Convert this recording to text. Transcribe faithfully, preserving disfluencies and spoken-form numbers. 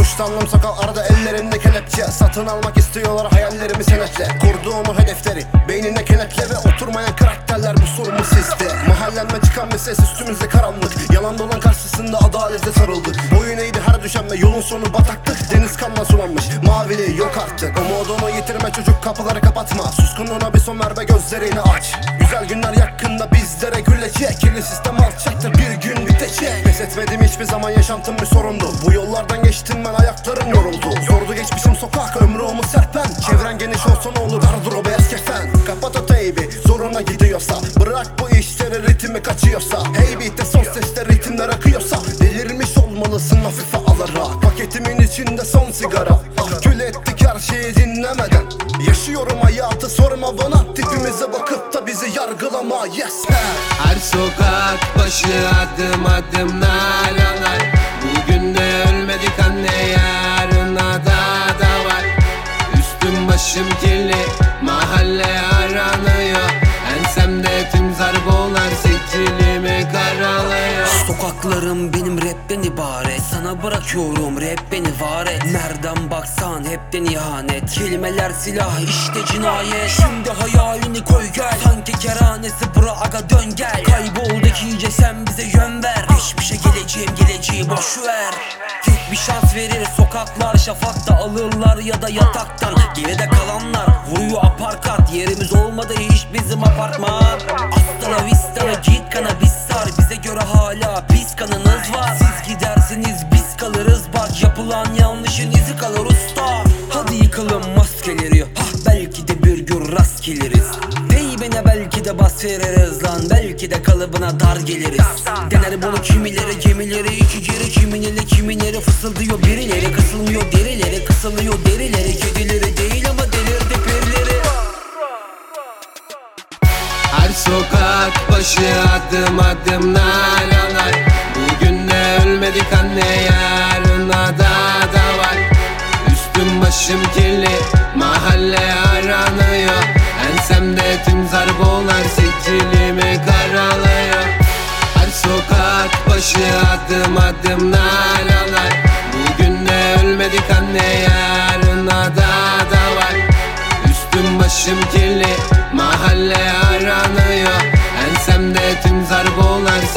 Kuşlandım sokaklarda ellerinde kelepçe. Satın almak istiyorlar hayallerimi senetle. Kurduğum hedefleri beynine kenetle ve oturmayan karakterler bu sorun mu sizde? Mahallenme çıkan bir ses üstümüzde karanlık. Yalan dolan karşısında adalete sarıldık. Boyun eğdi her düşen ve yolun sonu bataklık. Deniz kanla sulanmış maviliği yok artık. Umudunu yitirme çocuk, kapıları kapatma. Suskunluğuna bir son ver ve gözlerini aç. Güzel günler yakında bizlere gülecek. Kirli sistem alçaktır, bir gün bitecek. Pes etmedim hiçbir zaman, yaşantım bir sorundu. Bu yollardan geçtim ben, ayaklarım yoruldu. Zordu geçmişim sokak, ömrü omuz serpen. Çevren geniş olsa ne olur, dardır o beyaz kefen. Kapat o teybi, zoruna gidiyorsa. Bırak bu işleri, ritmi kaçıyorsa. Hey beat'te son sesler, ritimler akıyorsa. Delirmiş olmalısın hafife alarak. Paketimin içinde son sigara. Ah gül ettik her şeyi dinlemeden. Yaşıyorum hayatı, sorma bana. Tipimize bakıp da bizi yargılama, yes he. Her sokak başı adım adım naralar. Bugün de ölmedik anne, yarına da da var. Üstüm başım kirli, mahalle aranıyor. Ensemde tüm zarbolar sicilimi karalıyor. Sokaklarım benim rapten ibaret. Sana bırakıyorum rap beni var et. Nereden baksan hepten ihanet. Kelimeler silah işte cinayet. Şimdi hayalini koy gel. Sanki kerhanesi bura aga dön gel. Kaybolduk iyice sen bize yön ver. Geçmişe geleceğim geleceği boşver. Tek bir şans verir sokaklar, şafakta alırlar ya da yataktan. Geride kalanlar vuruyor aparkat. Yerimiz olmadı hiç bizim apartman. Hasta la vista git kanabis sar. Bize göre hala pis kanınız var. Siz gidersiniz biz kalırız. Bak yapılan yanlışın izi kalır usta. Hadi yıkalım maskeleri. Hah belki de bir gün rast geliriz. Teybine belki de bas veririz lan. Belki de kalıbına dar geliriz. Dener bunu kimileri, gemileri iki geri. Kimileri kimileri fısıldıyor birileri. Kısılmıyor derileri, kısılıyor derileri. Kedileri değil ama delirdi birileri. Her sokak başı adım adım naralar. Bugün de ölmedik anne, yarına da da var. Üstüm başım kirli, mahalle aranıyor. Ensemde tüm zarbolar sicilimi karalıyor. Her sokak başı adım adım naralar. Bugün de ölmedik anne, yarına da da var. Üstüm başım kirli, mahalle aranıyor. Ensemde tüm zarbolar